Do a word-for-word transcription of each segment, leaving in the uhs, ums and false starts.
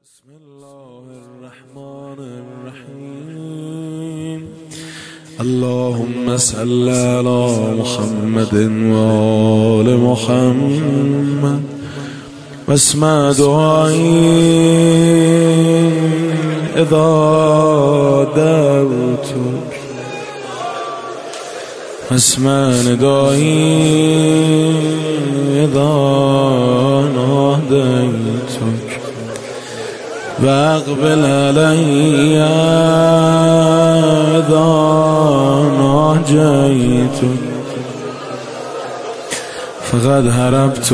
بسم الله الرحمن الرحيم. اللهم صل على محمد وآل محمد. واسمع دعائي إذا دعوتك، واسمع ندائي إذا ناديتك، واقبل علي إذا ناجيتك. فقد هربت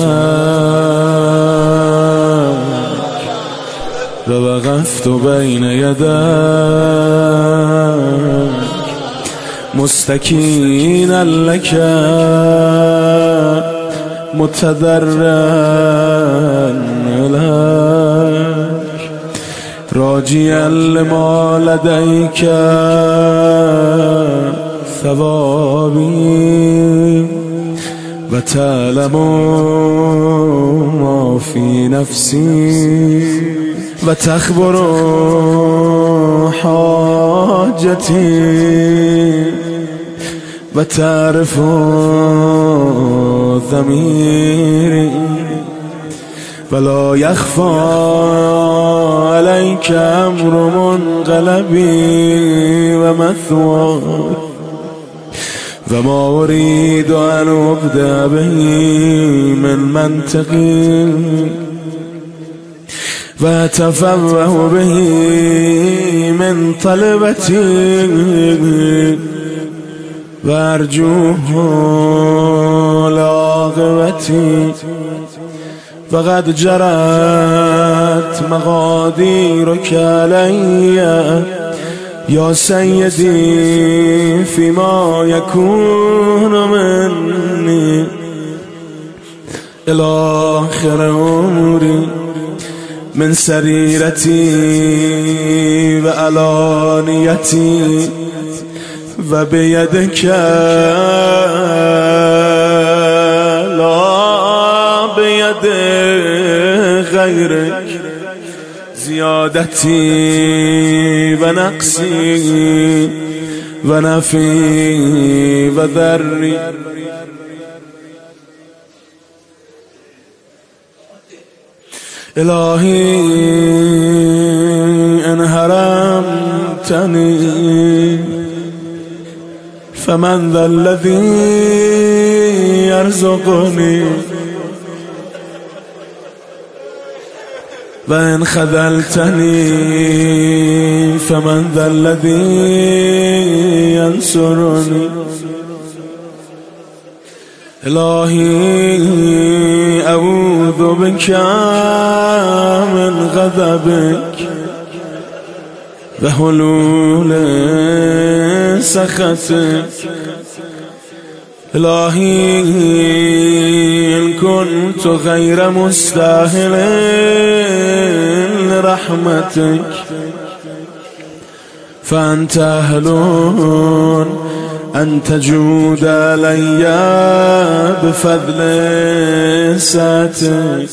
إليك ووقفت بين يديك مستكينا لك متضرعا إليك راجيا لما لديك ثوابي وتعلم ما في نفسي وتخبر حاجتي وتعرف ضميري ولا يخفى عليك أمر منقلبي ومثواي وما أريد أن أبدأ به من منطقي وأتفوه به من طلبتي وأرجوه لعاقبتي. فقد جرت مقاديرك علي يا سيدي فيما يكون مني إلى آخر عمري من سريرتي وعلانيتي وبيدك لا بيد غيرك زيادتي ونقصي ونفي وذري. إلهي إن حرمتني فمن ذا الذي يرزقني وإن خذلتني فمن ذا الذي ينصرني. إلهي أعوذ بك من غضبك وحلول سخطك. إلهي إن كنت غير مستاهل لرحمتك فأنت أهل أن تجود علي بفضل ساتك.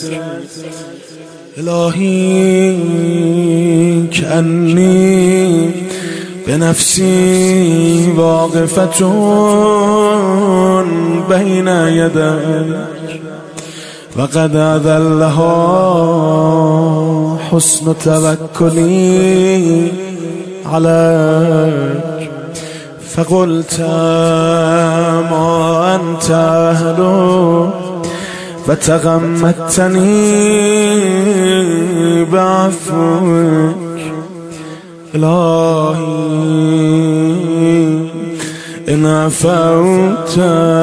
إلهي كأني بنفسي واقفة بين يديك وقد أذلها حسن توكلي عليك. فقلت ما أنت أهله فتغمدتني بعفوك. إلهي إن عفوت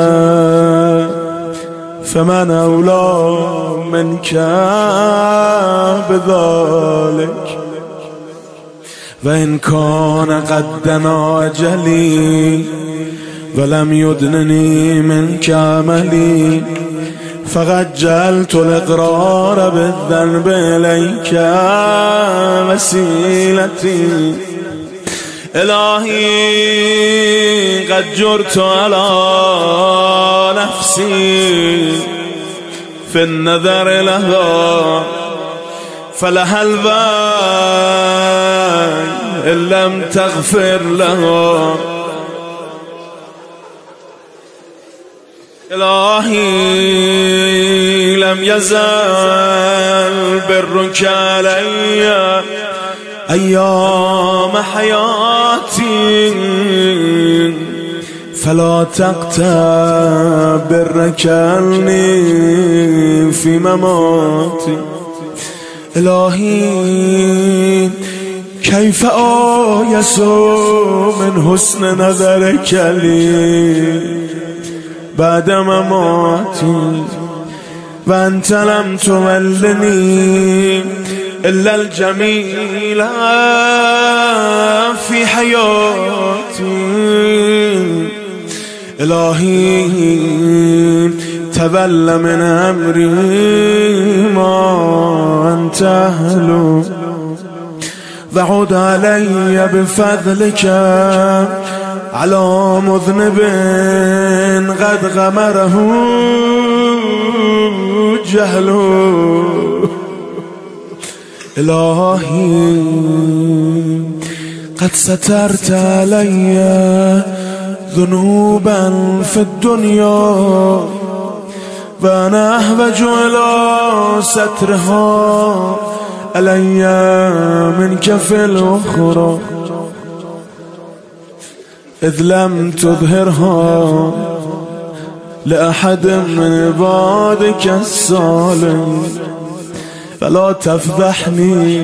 فمن أولى منك بذلك. وإن كان قد دنا أجلي ولم يدنني منك عملي فقد جعلت الإقرار بالذنب إليك وسيلتي. إلهي قد جرت على نفسي في النظر لها فلها الويل إن لم تغفر لها. إلهي لم يزل برك علي أيام حياتي، فلا تقطع برك عني في مماتي. إلهي كيف آيس من حسن نظرك لي بعد مماتي، وأنت لم تولني إلا الجميل في حياتي. إلهي تولى من أمري ما أنت أهله، وعد علي بفضلك على مذنب قد غمره جهله. إلهي قد سترت علي ذنوبا في الدنيا، وأنا أحوج إلى سترها علي منك في الأخرى، إذ لم تظهرها لأحد من عبادك الصالحين. فلا تفضحني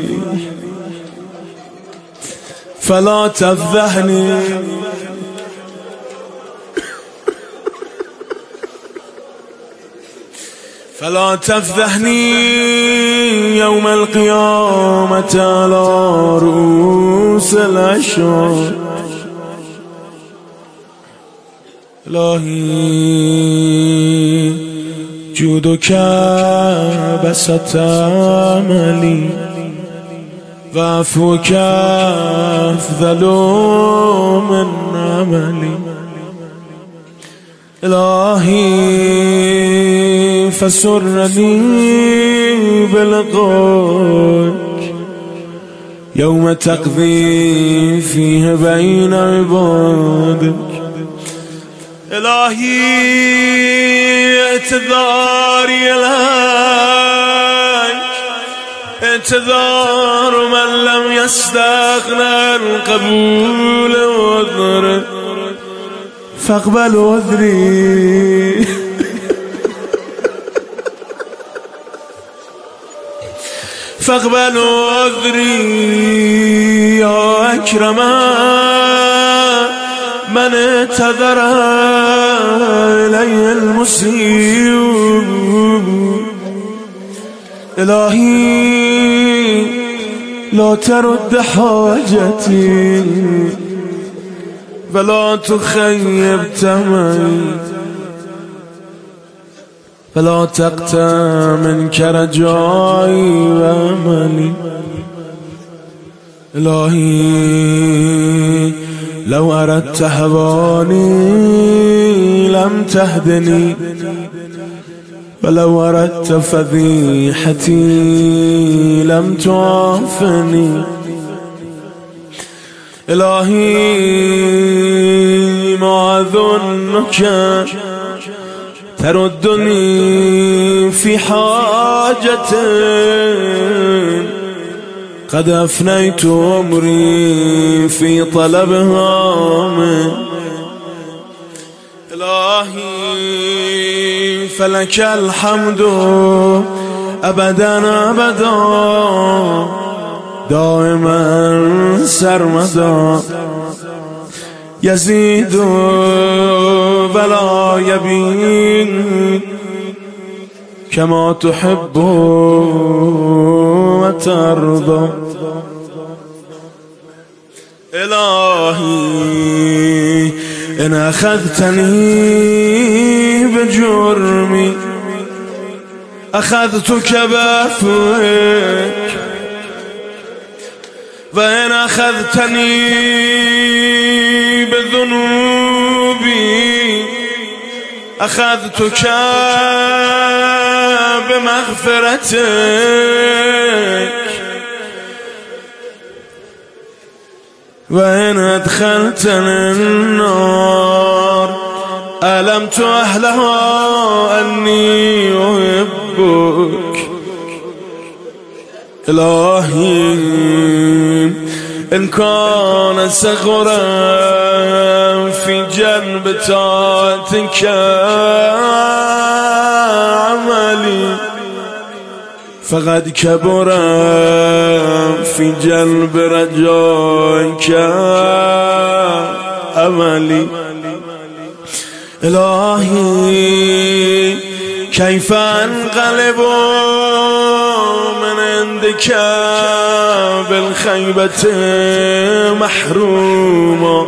فلا تفضحني فلا تفضحني يوم القيامة على رؤوس الأشهاد. إلهي جودك بسط عملي، وعفوك أفضل من عملي. إلهي فسرني بلقاك يوم تقضي فيه بين عبادك. إلهي اعتذاري لك اعتذار من لم يستغنى القبول وذره، فاقبل عذري فاقبل عذري يا أكرم من اعتذر إلي المسيء. إلهي لا ترد حاجتي ولا تخيب تمني، فلا تقطع منك رجائي وأملي. إلهي لو أردت هواني لم تهدني، ولو أردت فضيحتي لم تعافني. إلهي ما أظنك تردني في حاجة قد أفنيت عمري في طلبها من. إلهي فلك الحمد أبدا أبدا دائما سرمدا، يزيد ولا يبين كما تحب وترضى. إلهي إن أخذتني بجرمي أخذتك بعفوك، وإن أخذتني بذنوبي أخذتك بمغفرتك. وإن أدخلتني النار ألمت أهلها أني أحبك. إلهي إن كان صغرا في جنب طاعتك عملي فقد كبر في جلب رجائك أملي. إلهي كيف أنقلب من عندك بالخيبة محروما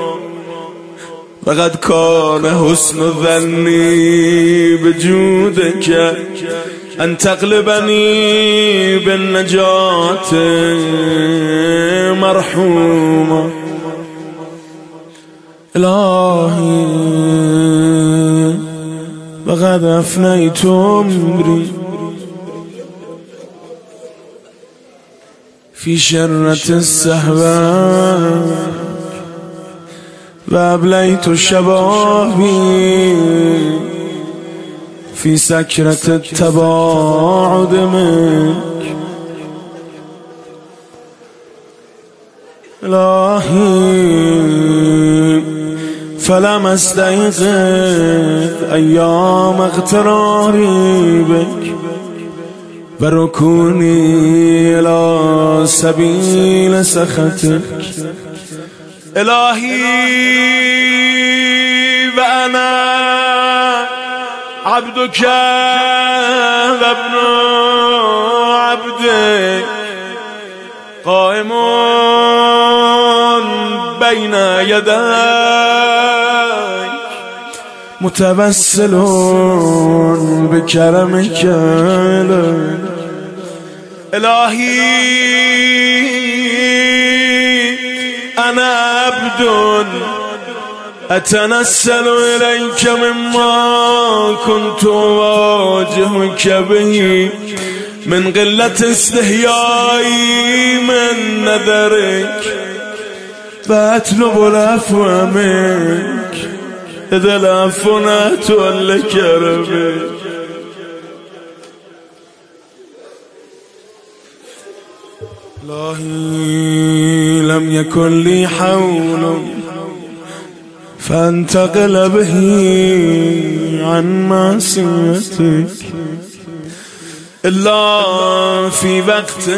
فقد كان حسن ظني بجودك أن تقلبني بالنجاة مرحوما. إلهي وقد أفنيت عمري في شرة السهوات وأبليت شبابي في سكرة التباعد منك. إلهي فلم استيقظ أيام اغتراري بك وركوني إلى سبيل سخطك. إلهي وأنا عبدك وابن عبدك قائم بين يديك متوسل بكرمك. إلهي أنا عبد أتنسل إليك مما كنت أواجهك به من قلة استحيائي من نذرك فأطلب العفو منك إذا العفو نتولى كرمك. إلهي لم يكن لي حول فانتقل به عن معصيتك إلا في وقت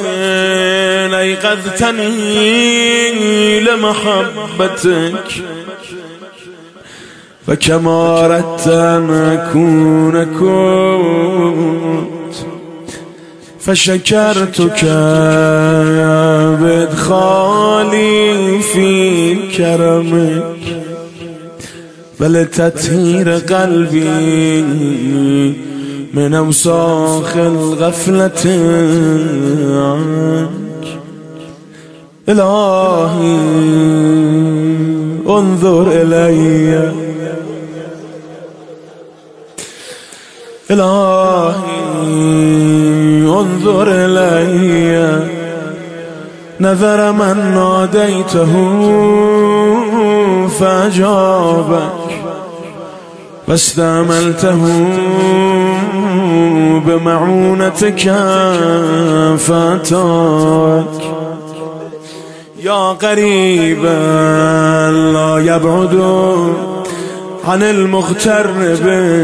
أيقظتني لمحبتك فكما أردت أن أكون كنت فشكرتك بإدخالي في كرمك فلتطهير قلبي من أوساخ الغفلة عنك. إلهي انظر إلي. إلهي انظر إلي نذر من ناديته فأجابك واستعملته بمعونتك فأتاك. يا قريبا لا يبعد عن المغترب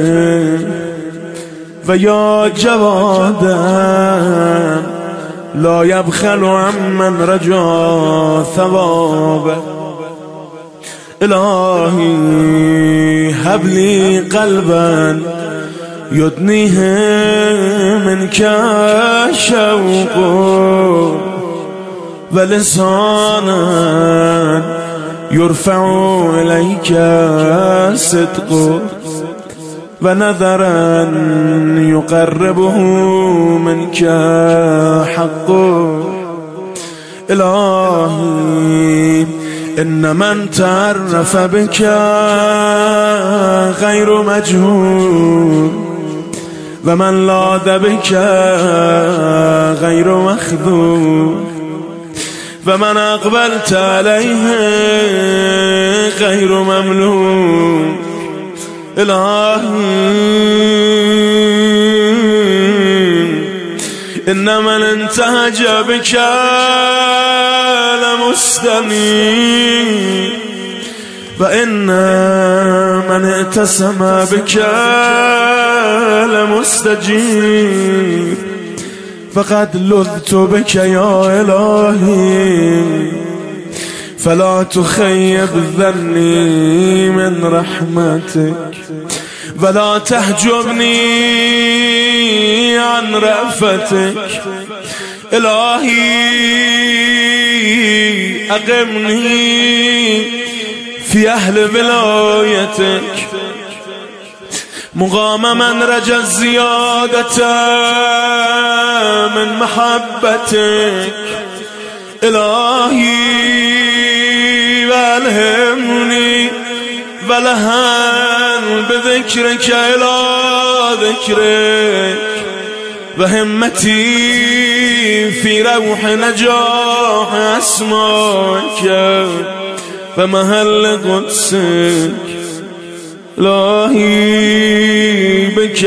ويا جوادا لا يبخل عمن رجا ثوابه. إلهي هب لي قلبا يدنيه منك شوق ولسانا يرفع إليك صدق ونذرا يقربه منك حق. إلهي إن من تعرف بك غير مجهول ومن لاذ بك غير مخذول فمن أقبلت عليه غير مملوك. إلهي إن من انتهج بك لمستنير، فإن من ائتسم بك لمستجير. فقد لذت بك يا إلهي فلا تخيب ظني من رحمتك، ولا تحجبني عن رأفتك. إلهي أقمني في أهل ولايتك مقام من رجا الزيادة من محبتك. إلهي والهمني ولهن بذكرك إلى ذكرك، وهمتي في روح نجاح أسماك ومهل قدسك. إلهي بك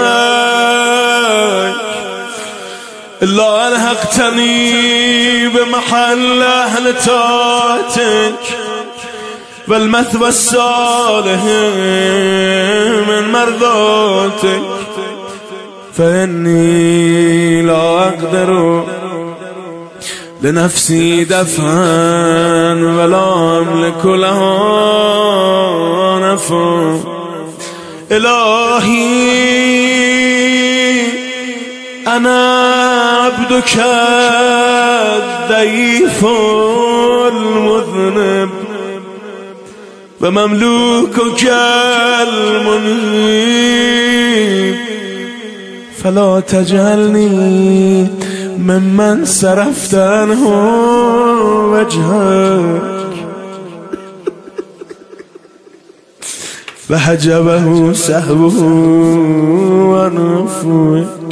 عليك إلا ألحقتني بمحل أهل طاعتك والمثوى الصالح من مرضاتك. فإني لا أقدر لنفسي دفعا ولا أملك لها نفعا. إلهي أنا عبدك الضعيف المذنب ومملوكك المنيب، فلا تجعلني ممن صرفت عنه وجهك فحجبه سهوه عن عفوك.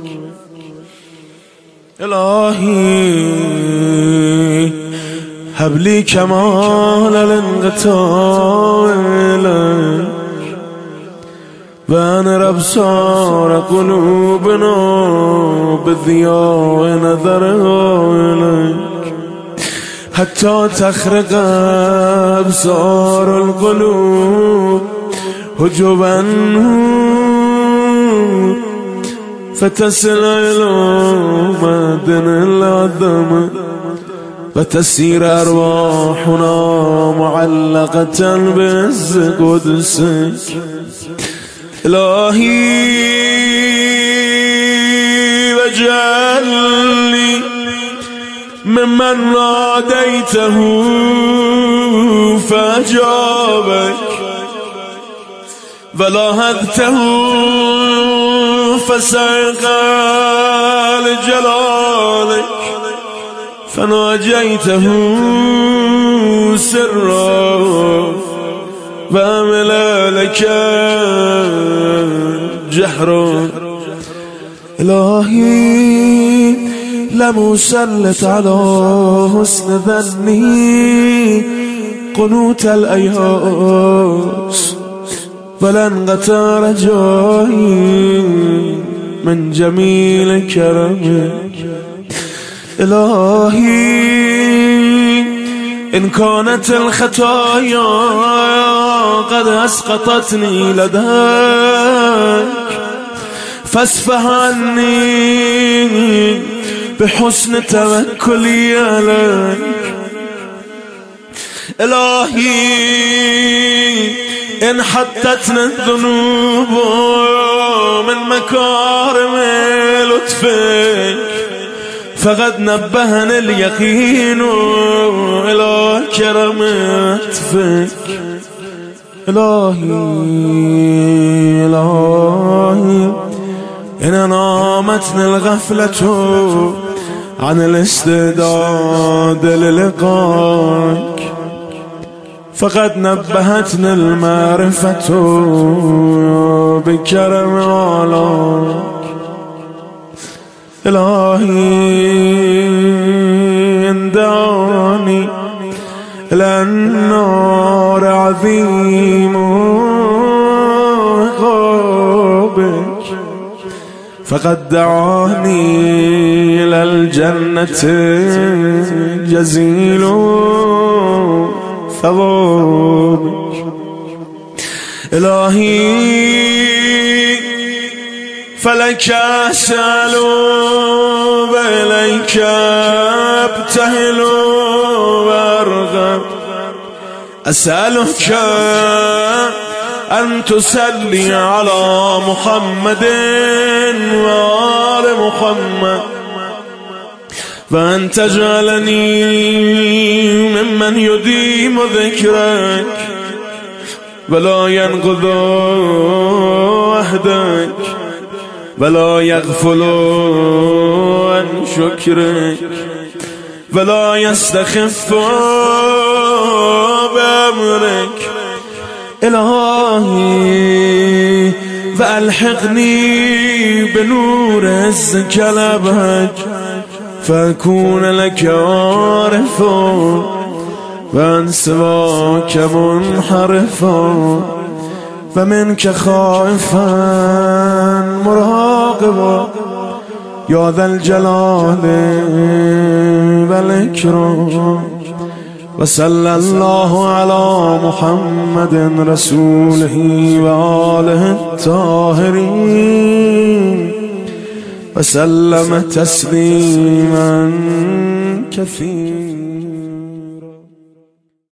إلهي هب لي كمال الانقطاع إليك، وأنر أبصار قلوبنا بضياء نظرها إليك، حتى تخرق أبصار القلوب حجبا فتصل إلى معدن العظمة، وتسير أرواحنا معلقة بعز قدسك. إلهي واجعلني ممن ناديته فأجابك ولاهدته فسقى لجلالك فناجيته سرا وأملا لك جهرا. إلهي لم أسلط على حسن ظني قنوت الأياس، ولن قطع رجائي من جميل كرمك. إلهي إن كانت الخطايا قد أسقطتني لديك فاصفح عني بحسن توكلي عليك. إلهي إن حدتنا الذنوب من مكارم لطفك فقد نبهني اليقين إلى كرم عطفك. إلهي إلهي إن نامتني الغفلة عن الاستعداد للقاك فقد نبهتني المعرفة بكرم علاك. إلهي إن دعا إلى النار عظيم عقابك، فقد دعاني إلى الجنة جزيل ثوابك. إلهي فلك أسأل وإليك أبتهل وأرغب، أسألك أن تصلي على محمد وآل محمد، وأن تجعلني ممن يديم ذكرك ولا ينقض عهدك ولا يغفل عن شكرك ولا يستخف بأمرك. إلهي فألحقني بنور عزك الأبهج، فأكون لك عارفا وعن سواك منحرفا، فمنك خائفا مراقبا يا ذا الجلال والإكرام. وصلى الله على محمد رسوله وآله الطاهرين وسلم تسليما كثيرا.